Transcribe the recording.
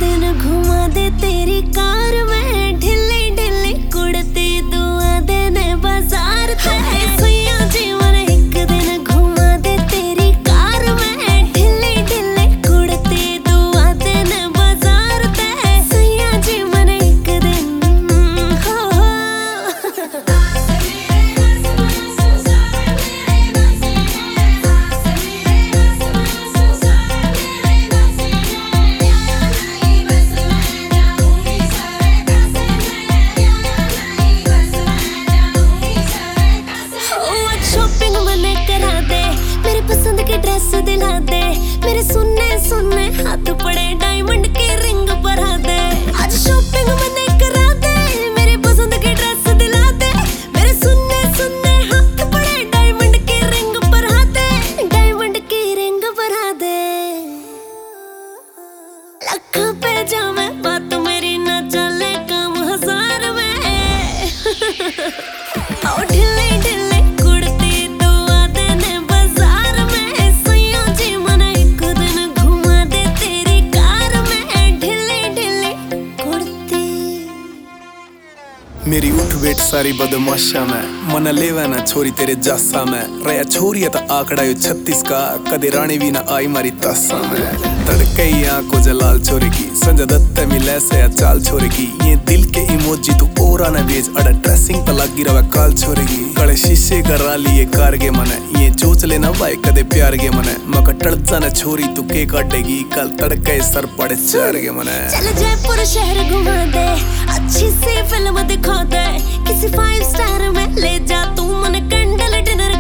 दिन घुमा दे तेरी कार में, ढिल्ली ढिल्ली कुड़ती दुआ देने बाजार पे। सैया जी मन एक दिन घुमा दे तेरी कार में, ढिल्ली ढिल्ली कुड़ती दुआ देने बाजार पे। सैया जी मन एक दिन हो शॉपिंग मने करा दे, मेरे पसंद की ड्रेस दिला दे, मेरे सुन्ने सुन्ने हाथ पड़े डायमंड की रिंग परा दे। आज शॉपिंग मने करा दे, मेरे पसंद की ड्रेस दिला दे, मेरे सुन्ने सुन्ने हाथ पड़े डायमंड की रिंग परा दे, डायमंड की रिंग परा दे। लख पे जावे बात मेरी ना चले काम हजार में। आओ ढिल्ले ढिल्ले कुड़ती दुआ देने बाजार में। सैया जी मन एक दिन घुमा दे तेरी कार में, ढिल्ले ढिल्ले कुड़ती। मेरी उठ बैठ सारी बदमाशा में, मन लेवे ना छोरी तेरे जासा में। रया छोरी है तो आंकड़ा यो 36 का, कदे रानी भी ना आई मारी तासा में। तड़के ही आंखों जलाल छोरे की, संजय दत्त मिले से या चाल छोरे की। ये दिल के इमोजी तू ओरा न भेज, अड़ा ड्रेसिंग पर लगी रवा काल छोरे की। कड़े शीशे करा लिए कार के मने, ये चोच लेना भाई कदे प्यार के मने। मका टड़ता न छोरी तू के काटेगी, कल तड़के सर पड़े चार के मने। चल जयपुर शहर घुमा दे, अच्छी सी फिल्म दिखा दे, किसी 5 स्टार में ले जा तू मन कैंडल डिनर